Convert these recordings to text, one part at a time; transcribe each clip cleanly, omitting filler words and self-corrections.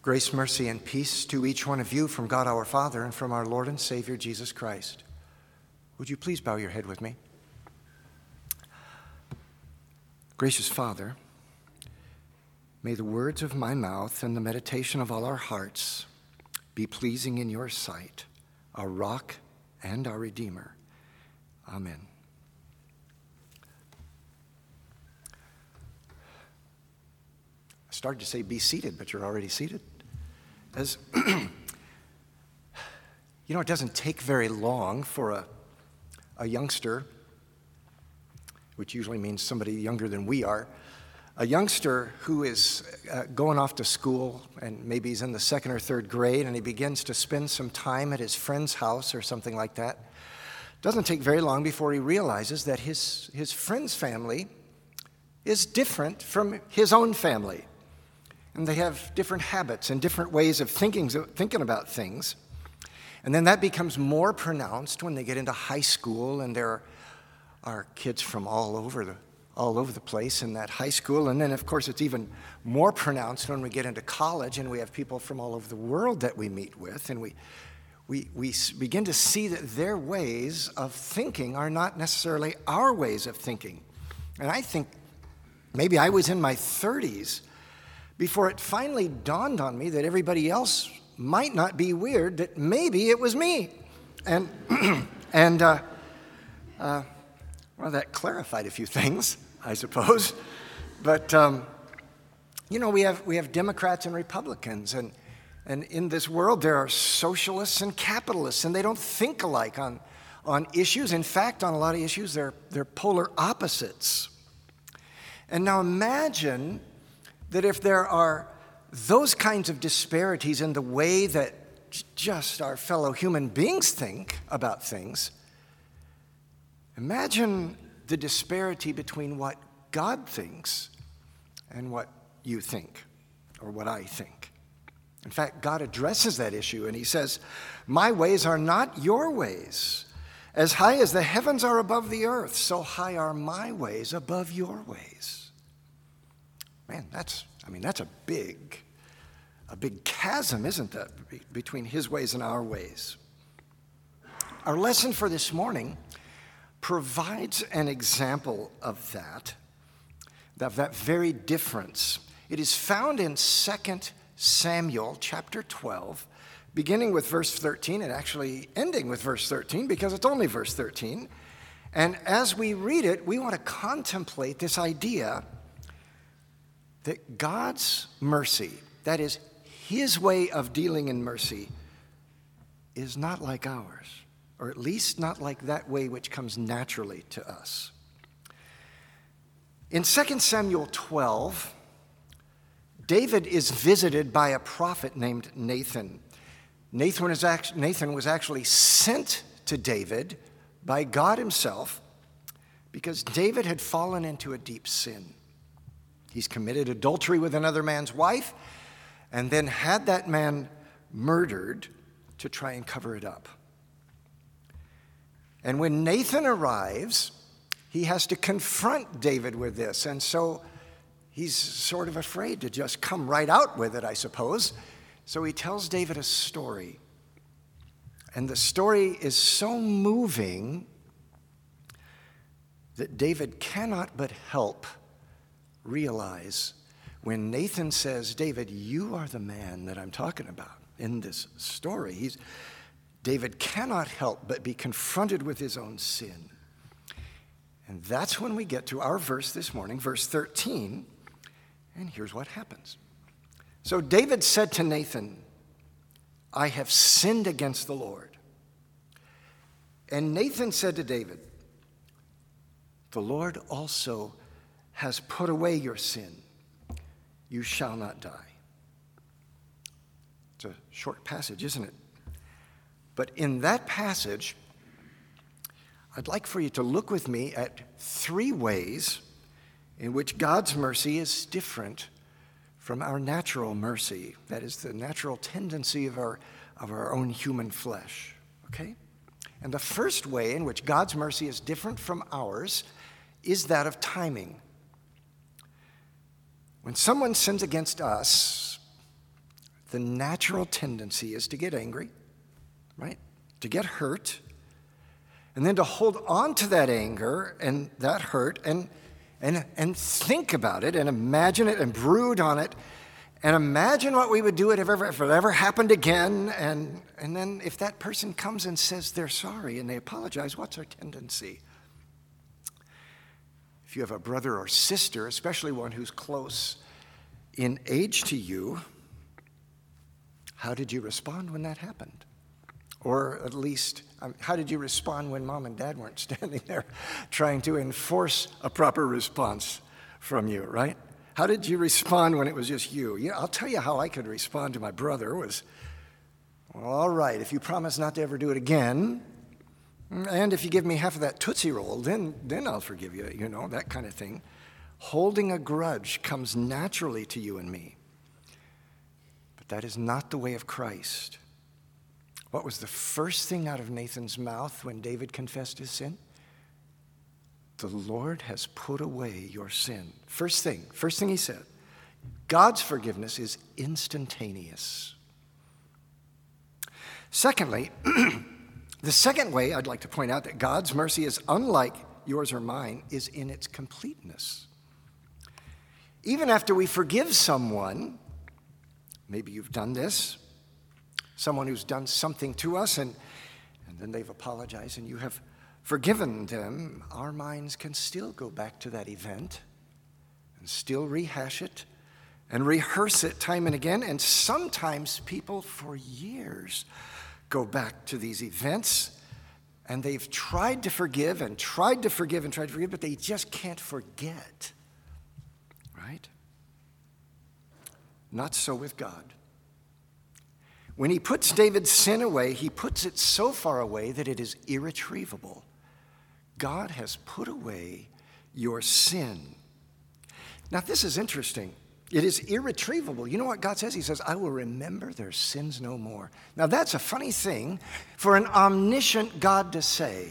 Grace, mercy, and peace to each one of you from God our Father and from our Lord and Savior Jesus Christ. Would you please bow your head with me? Gracious Father, may the words of my mouth and the meditation of all our hearts be pleasing in your sight, our rock and our Redeemer. Amen. I started to say be seated, but you're already seated. As it doesn't take very long for a youngster, which usually means somebody younger than we are, a youngster who is going off to school, and maybe he's in the second or third grade, and he begins to spend some time at his friend's house or something like that. Doesn't take very long before he realizes that his friend's family is different from his own family. And they have different habits and different ways of thinking about things. And then that becomes more pronounced when they get into high school, and there are kids from all over the place in that high school. And then, of course, it's even more pronounced when we get into college, and we have people from all over the world that we meet with. And we begin to see that their ways of thinking are not necessarily our ways of thinking. And I think maybe I was in my 30s before it finally dawned on me that everybody else might not be weird, that maybe it was me. And that clarified a few things, I suppose. But, we have Democrats and Republicans, and in this world there are socialists and capitalists, and they don't think alike on issues. In fact, on a lot of issues, they're polar opposites. And now imagine that if there are those kinds of disparities in the way that just our fellow human beings think about things, imagine the disparity between what God thinks and what you think, or what I think. In fact, God addresses that issue, and he says, "My ways are not your ways. As high as the heavens are above the earth, so high are my ways above your ways." Man, that's a big chasm, isn't that, between his ways and our ways? Our lesson for this morning provides an example of that very difference. It is found in 2 Samuel chapter 12, beginning with verse 13 and actually ending with verse 13, because it's only verse 13. And as we read it, we want to contemplate this idea that God's mercy, that is, his way of dealing in mercy, is not like ours, or at least not like that way which comes naturally to us. In 2 Samuel 12, David is visited by a prophet named Nathan. Nathan was actually sent to David by God himself because David had fallen into a deep sin. He's committed adultery with another man's wife and then had that man murdered to try and cover it up. And when Nathan arrives, he has to confront David with this. And so he's sort of afraid to just come right out with it, I suppose. So he tells David a story. And the story is so moving that David cannot but help realize when Nathan says, "David, you are the man that I'm talking about in this story." David cannot help but be confronted with his own sin. And that's when we get to our verse this morning, verse 13, and here's what happens. So David said to Nathan, "I have sinned against the Lord." And Nathan said to David, "The Lord also has put away your sin. You shall not die." It's a short passage, isn't it? But in that passage, I'd like for you to look with me at 3 ways in which God's mercy is different from our natural mercy. That is the natural tendency of our own human flesh. Okay? And the first way in which God's mercy is different from ours is that of timing. When someone sins against us, the natural tendency is to get angry, right? To get hurt, and then to hold on to that anger and that hurt and think about it and imagine it and brood on it and imagine what we would do if it ever happened again. And then if that person comes and says they're sorry and they apologize, what's our tendency? If you have a brother or sister, especially one who's close in age to you, how did you respond when that happened? Or at least, how did you respond when mom and dad weren't standing there trying to enforce a proper response from you, right? How did you respond when it was just you? I'll tell you how I could respond to my brother was, well, all right, if you promise not to ever do it again, and if you give me half of that Tootsie Roll, then I'll forgive you, that kind of thing. Holding a grudge comes naturally to you and me. But that is not the way of Christ. What was the first thing out of Nathan's mouth when David confessed his sin? The Lord has put away your sin. First thing he said. God's forgiveness is instantaneous. Secondly, the second way I'd like to point out that God's mercy is unlike yours or mine is in its completeness. Even after we forgive someone, maybe you've done this, someone who's done something to us and then they've apologized and you have forgiven them, our minds can still go back to that event and still rehash it and rehearse it time and again. And sometimes people for years go back to these events and they've tried to forgive and tried to forgive and tried to forgive, but they just can't forget, right? Not so with God. When he puts David's sin away, he puts it so far away that it is irretrievable. God has put away your sin. Now, this is interesting. It is irretrievable. You know what God says? He says, I will remember their sins no more. Now, that's a funny thing for an omniscient God to say,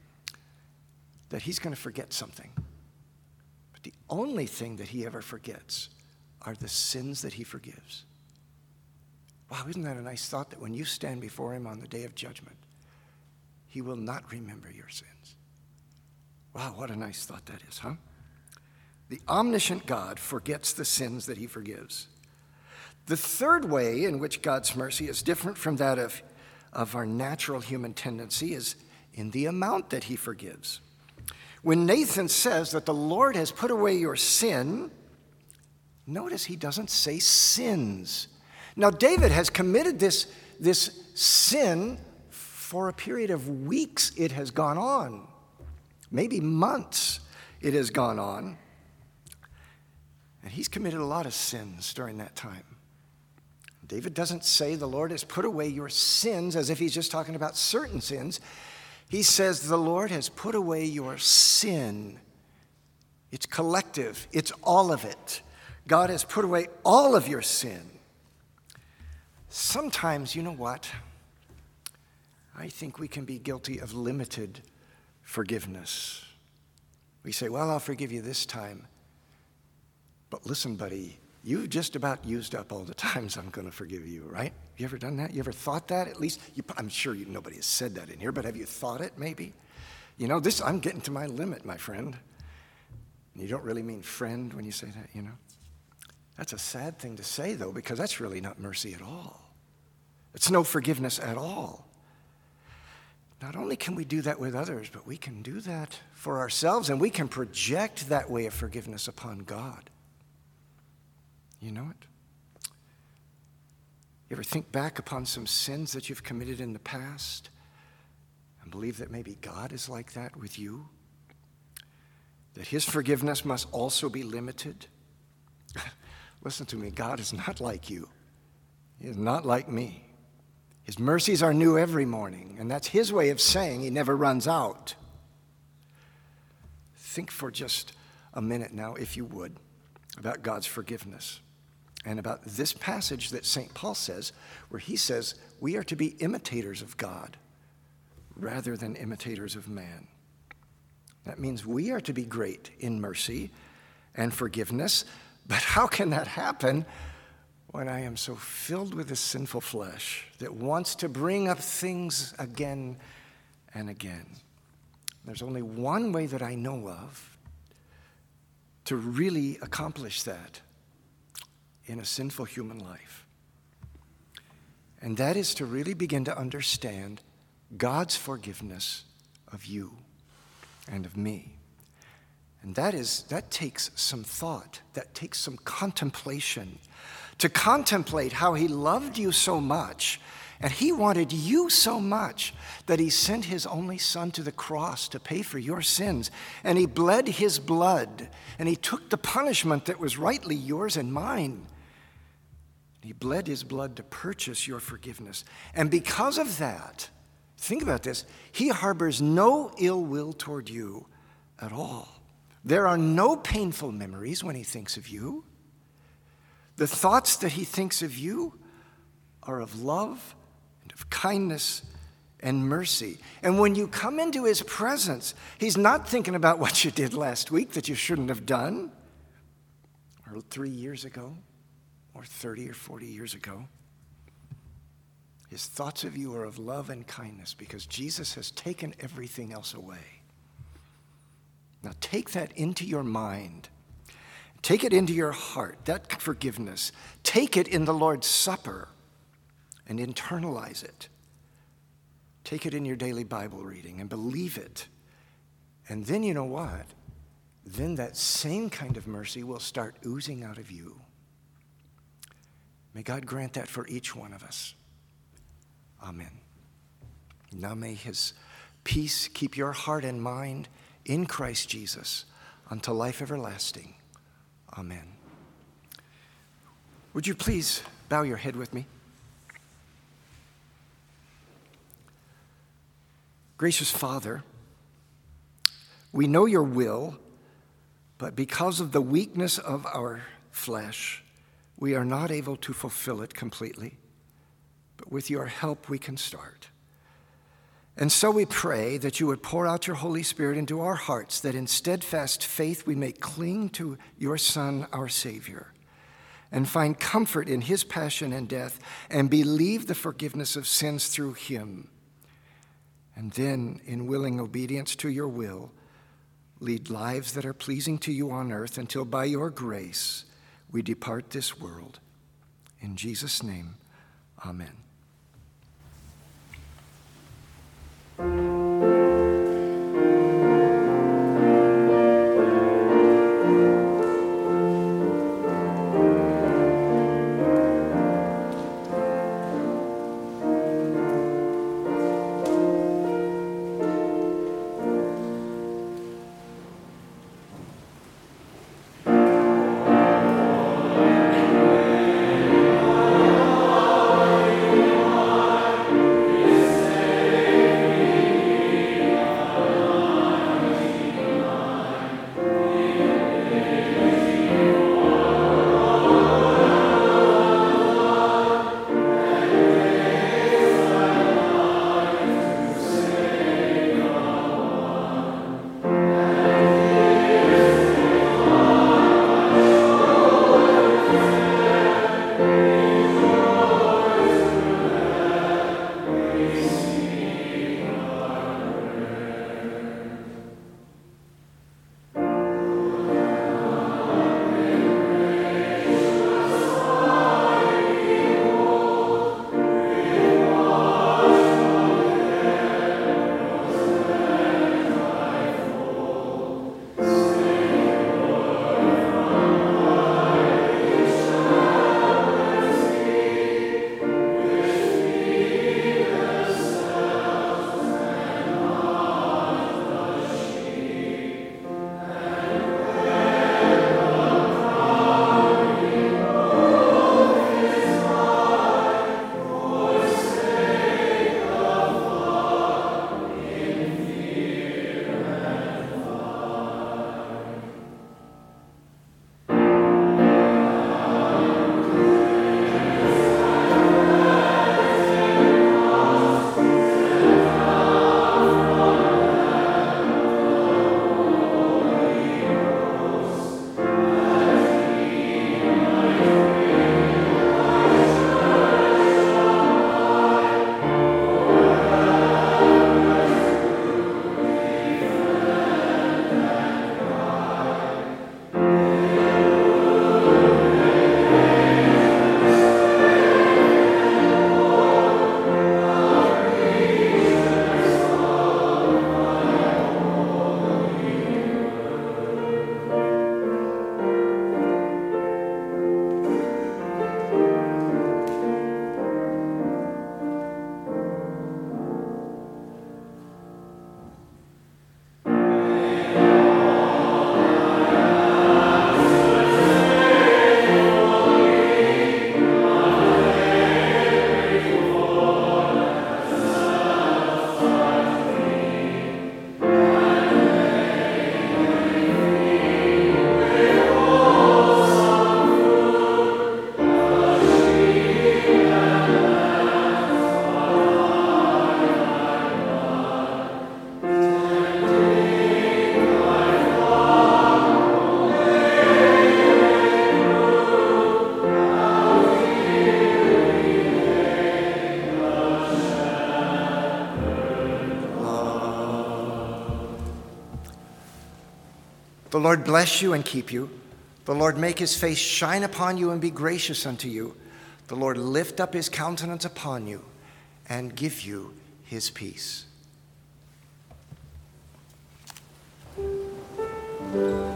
that he's going to forget something. But the only thing that he ever forgets are the sins that he forgives. Wow, isn't that a nice thought that when you stand before him on the day of judgment, he will not remember your sins? Wow, what a nice thought that is, huh? The omniscient God forgets the sins that he forgives. The third way in which God's mercy is different from that of our natural human tendency is in the amount that he forgives. When Nathan says that the Lord has put away your sin, notice he doesn't say sins. Now, David has committed this sin for a period of weeks. It has gone on. Maybe months it has gone on. And he's committed a lot of sins during that time. David doesn't say the Lord has put away your sins as if he's just talking about certain sins. He says the Lord has put away your sin. It's collective. It's all of it. God has put away all of your sin. Sometimes, you know what? I think we can be guilty of limited forgiveness. We say, well, I'll forgive you this time. But listen, buddy, you've just about used up all the times I'm going to forgive you, right? You ever done that? You ever thought that? At least, I'm sure nobody has said that in here, but have you thought it maybe? I'm getting to my limit, my friend. And you don't really mean friend when you say that, That's a sad thing to say, though, because that's really not mercy at all. It's no forgiveness at all. Not only can we do that with others, but we can do that for ourselves, and we can project that way of forgiveness upon God. You know it? You ever think back upon some sins that you've committed in the past and believe that maybe God is like that with you? That his forgiveness must also be limited? Listen to me, God is not like you. He is not like me. His mercies are new every morning, and that's his way of saying he never runs out. Think for just a minute now, if you would, about God's forgiveness and about this passage that St. Paul says, where he says we are to be imitators of God rather than imitators of man. That means we are to be great in mercy and forgiveness. But how can that happen when I am so filled with a sinful flesh that wants to bring up things again and again. There's only one way that I know of to really accomplish that in a sinful human life. And that is to really begin to understand God's forgiveness of you and of me. And that takes some thought, that takes some contemplation, to contemplate how he loved you so much, and he wanted you so much that he sent his only son to the cross to pay for your sins, and he bled his blood, and he took the punishment that was rightly yours and mine. He bled his blood to purchase your forgiveness. And because of that, think about this, he harbors no ill will toward you at all. There are no painful memories when he thinks of you. The thoughts that he thinks of you are of love and of kindness and mercy. And when you come into his presence, he's not thinking about what you did last week that you shouldn't have done, or 3 years ago, or 30 or 40 years ago. His thoughts of you are of love and kindness because Jesus has taken everything else away. Now take that into your mind. Take it into your heart, that forgiveness. Take it in the Lord's Supper and internalize it. Take it in your daily Bible reading and believe it. And then you know what? Then that same kind of mercy will start oozing out of you. May God grant that for each one of us. Amen. Now may his peace keep your heart and mind in Christ Jesus unto life everlasting. Amen. Would you please bow your head with me? Gracious Father, we know your will, but because of the weakness of our flesh, we are not able to fulfill it completely. But with your help, we can start. And so we pray that you would pour out your Holy Spirit into our hearts, that in steadfast faith we may cling to your Son, our Savior, and find comfort in his passion and death, and believe the forgiveness of sins through him. And then, in willing obedience to your will, lead lives that are pleasing to you on earth until by your grace we depart this world. In Jesus' name, amen. The Lord bless you and keep you. The Lord make his face shine upon you and be gracious unto you. The Lord lift up his countenance upon you and give you his peace.